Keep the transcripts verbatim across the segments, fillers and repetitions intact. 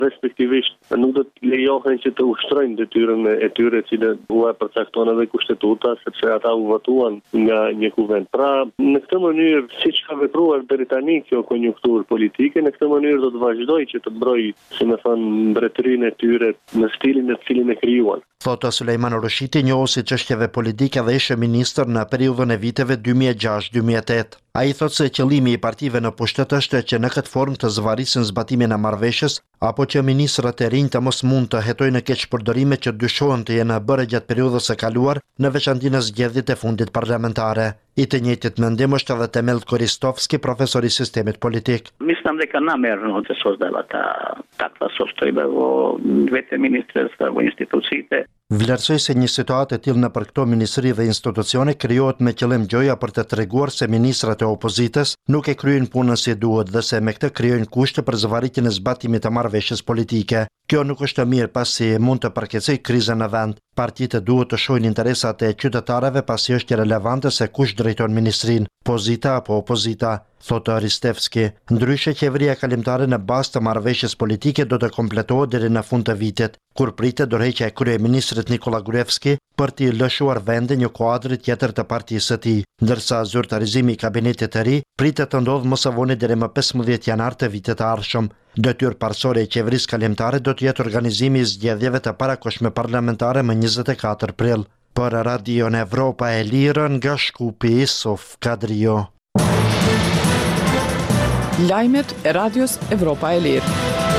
respektivisht nuk do të lejohen që të ushtrojnë detyrën e tyre që u e përcakton edhe kushtetuta, sepse ata u votuan nga një kuvend. Pra, në këtë mënyrë, siç ka vepruar deri tani kjo konjunkturë politike, në këtë mënyrë do të vazhdojë që të mbrojë, si më thon, mbretërinë e tyre në stilin në cilin e krijuan. Thotë Sulejman Urushiti, njohuesi çështjeve politike dhe ishte ministër në periudhën e viteve dy mijë e gjashtë dy mijë e tetë. Ai thotë se qëllimi i partive në pushtet është që në këtë formë të zvarrisin zbatimin e marrëveshjes apo që ministrat e rinj të mos mund të hetojnë në keqpërdorime që dyshohen të jenë bërë gjatë periudhës së kaluar, në veçanti në zgjedhjet e fundit parlamentare. I të njëjtit mendim është edhe Temel Koristovski, profesor i sistemit politik. Mislim дека намерно се создавата таква состојба во двете министерства, во институциите. Vlerësoj se një situatë e tillë nëpër këto ministri dhe institucione krijohet me qëllim gjoja për të treguar se ministrat e opozitës nuk e kryejnë punën si duhet dhe se me këtë krijojnë kushte për zvarritjen e zbatimit të marrëveshjes politike. Kjo nuk është mirë pasi mund të përkeqësojë krizën në vend. Partitë duhet të shohin interesat e qytetarëve pasi është relevante se kush drejton ministrinë, pozita apo opozita, thotë Aristevski. Ndryshe, qeveria kalimtare në bazë të marrëveshjes politike do të kompletohet deri në fund të vitit, kur pritet dorëheqja e kryeministrit Nikola Gruevski për t'i lëshuar vendin një kuadri tjetër të partisë së tij, ndërsa zyrtarizimi i kabinetit të ri pritet të ndodhë më së voni deri më pesëmbëdhjetë janar të vitit të ardhshëm. Detyrë parsorë e qeverisë kalimtare do të jetë organizimi i zgjedhjeve të parakohshme parlamentare më njëzet e katër prill. Për Radion Evropa e Lirë nga Shkupi, Sof Kadrio. Lajmet e Radios Evropa e Lirë.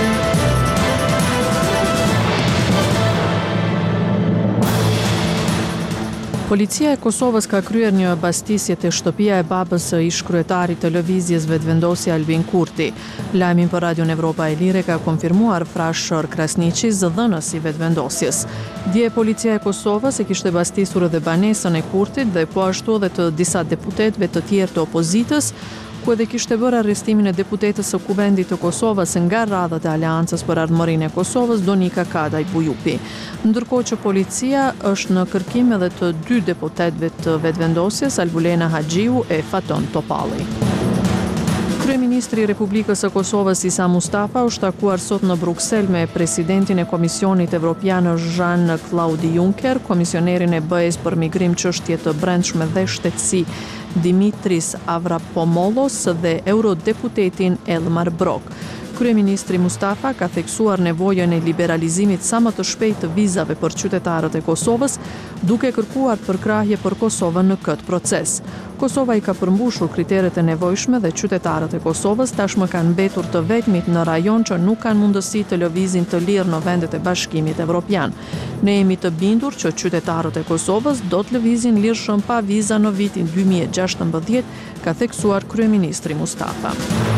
Policia e Kosovës ka kryer një bastisje te shtëpia e babës së ish-kryetarit të lëvizjes Vetëvendosja Albin Kurti. Lajmin për Radion Evropa e Lirë ka konfirmuar Frashor Krasniqi, zëdhënës i vetëvendosjes. Dje policia e Kosovës e kishte bastisur edhe banesën e Kurtit dhe po ashtu edhe të disa deputetëve të tjerë të opozitës, ku edhe kishte bërë arrestimin e deputetës së Kuvendit të Kosovës nga radhët e Aleancës për Ardhmërinë e Kosovës, Donika Kadaj Bujupi. Ndërkohë që policia është në kërkim edhe të dy deputetëve të vetëvendosjes, Albulena Haxhiu e Faton Topalli. Kryeministri i Republikës së Kosovës Isa Mustafa është takuar sot në Bruksel me presidentin e Komisionit Evropian Jean-Claude Juncker, komisionerin e B E S për migrim, çështje të brendshme dhe shtetësi Dimitris Avramopulos dhe eurodeputetin Elmar Brok. Kryeministri Mustafa ka theksuar nevojën e liberalizimit sa më të shpejtë të vizave për qytetarët e Kosovës, duke kërkuar përkrahje për Kosovën në këtë proces. Kosova i ka përmbushur kriteret e nevojshme dhe qytetarët e Kosovës tashmë kanë mbetur të vetmit në rajon që nuk kanë mundësi të lëvizin të lirë në vendet e Bashkimit Evropian. Ne jemi të bindur që qytetarët e Kosovës do të lëvizin lirshëm pa viza në vitin dy mijë e gjashtëmbëdhjetë, ka theksuar kryeministri Mustafa.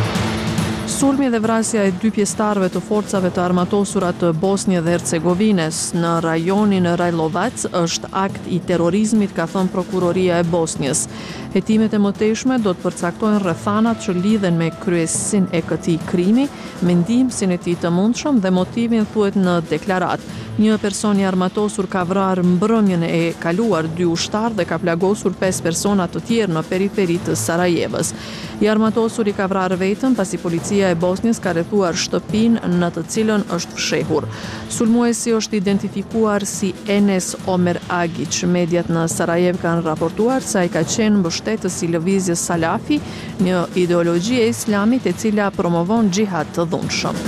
Sulmi dhe vrasja e dy pjesëtarëve të forcave të armatosura të Bosnjë dhe Hercegovines në rajonin Rajlovac është akt i terrorizmit, ka thënë prokuroria e Bosnjës. Hetimet e mëtejshme do të përcaktojnë rrethanat që lidhen me kryesin e këtij krimi, mendimsin e tij të mundshëm dhe motivin thuhet në deklarat. Një person i armatosur ka vrarë mbrëmjen e kaluar dy ushtar dhe ka plagosur pesë persona të tjerë në periferi të Sarajevës. I armatosur i ka vrarë vetën pasi policia e Bosnjës ka rrethuar shtëpinë në të cilën është fshehur. Sulmuesi është identifikuar si Enes Omer Agic. Mediat në Sarajev kanë raportuar se ai ka qenë mbështetës i lëvizjes Salafi, një ideologji e islamit e cila promovon xhihad të dhunshëm.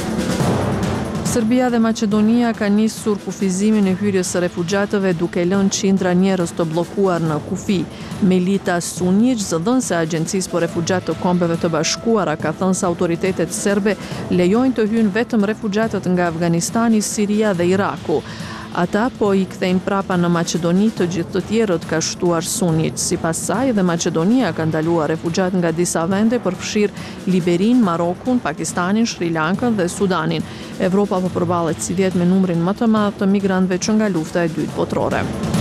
Serbia dhe Maqedonia ka nisur kufizimin e hyrjes së refugjatëve duke lënë qindra njerëz të bllokuar në kufi. Melita Sunic, zëdhënëse e Agjencisë për Refugjatë të Kombeve të Bashkuara, ka thënë se autoritetet serbe lejojnë të hyjnë vetëm refugjatët nga Afganistani, Siria dhe Iraku. Ata po i kthejnë prapa në Maqedoni të gjithë të tjerët, ka shtuar Sunic. Sipas saj, dhe Maqedonia ka ndaluar refugjat nga disa vende për fshirë Liberinë, Marokun, Pakistanin, Sri Lankën dhe Sudanin. Evropa po përballet si vjet me numrin më të madh të migrantëve që nga lufta e dytë botërore.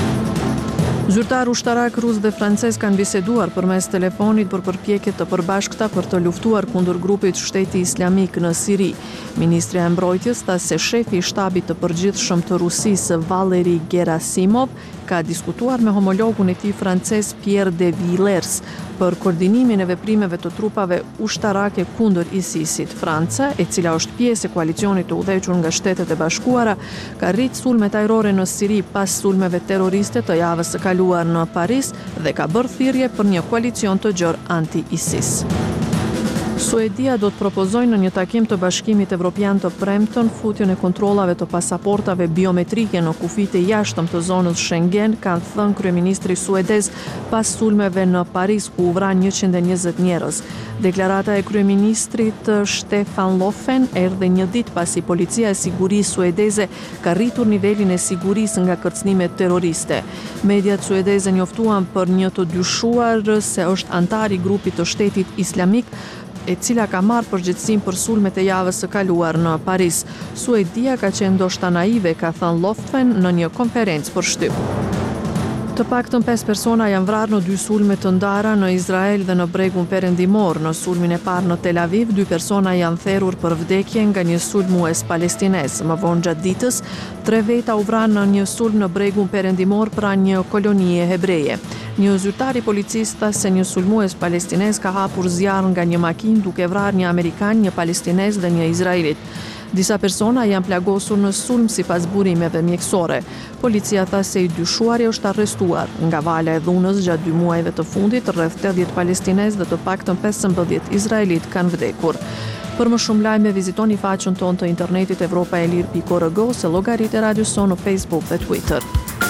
Zyrtar ushtarak rus dhe francez kanë biseduar përmes telefonit për përpjekjet të përbashkëta për të luftuar kundër grupit Shteti Islamik në Siri. Ministri e Mbrojtjes tha se shefi i shtabit të përgjithshëm të Rusisë, Valeri Gerasimov, ka diskutuar me homologun e tij francez Pierre de Villers për koordinimin e veprimeve të trupave ushtarake kundër ISIS-it. Franca, e cila është pjesë e koalicionit të udhëhequr nga Shtetet e Bashkuara, ka rrit sulmet ajrore në Siri pas sulmeve terroriste të javës së kaluar në Paris dhe ka bërë thirrje për një koalicion të gjerë anti-ISIS. Suedia do të propozojë në një takim të Bashkimit Evropian të premten futjen e kontrollave të pasaportave biometrike në kufijtë e jashtëm të zonës Schengen, kanë thënë kryeministri suedez pas sulmeve në Paris ku u vran njëqind e njëzet njerëz. Deklarata e kryeministrit Stefan Löfven erdhi një ditë pasi policia e sigurisë suedeze ka rritur nivelin e sigurisë nga kërcënimet terroriste. Mediat suedeze njoftuan për një të dyshuar se është antar i grupit të Shtetit Islamik, e cila ka marrë përgjegjësinë për sulmet e javës së kaluar në Paris. Suedia ka qenë ndoshta naive, ka thënë Löfven në një konferencë për shtyp. Të paktën pesë persona janë vrarë në dy sulme të ndara në Izrael dhe në bregun perëndimor. Në sulmin e parë në Tel Aviv, dy persona janë therrur për vdekje nga një sulmues palestinez. Më vonë gjatë ditës, tre veta u vranë në një sulm në bregun perëndimor pranë një kolonie hebreje. Një zyrtar i policisë tha se një sulmues palestinez ka hapur zjarr nga një makinë duke vrarë një amerikan, një palestinez dhe një izraelit. Disa persona janë plagosur në sulm sipas burimeve mjekësore. Policia tha se i dyshuari është arrestuar. Nga vala e dhunës gjatë dy muajve të fundit, rreth tetëdhjetë palestinez dhe të paktën pesëmbëdhjetë izraelit kanë vdekur. Për më shumë lajme vizitoni faqen tonë të internetit evropaelir pikë org ose llogaritë e Radios Son në Facebook dhe Twitter.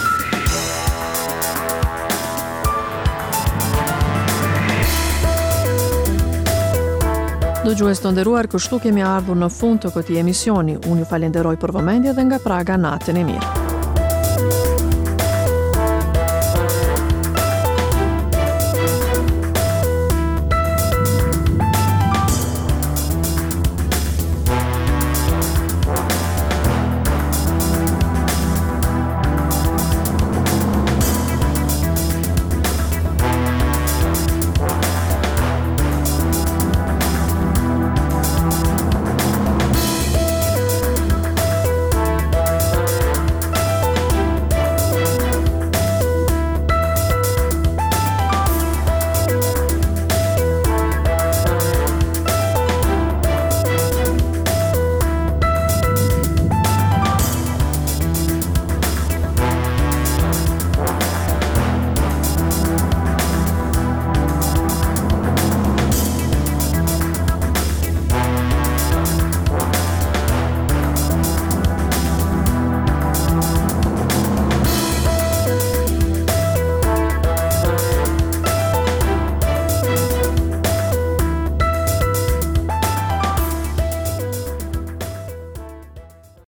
Dëgjues të nderuar, kështu kemi ardhur në fund të këtij emisioni. Unë ju falenderoj për vëmendje dhe nga Praga natën e mirë.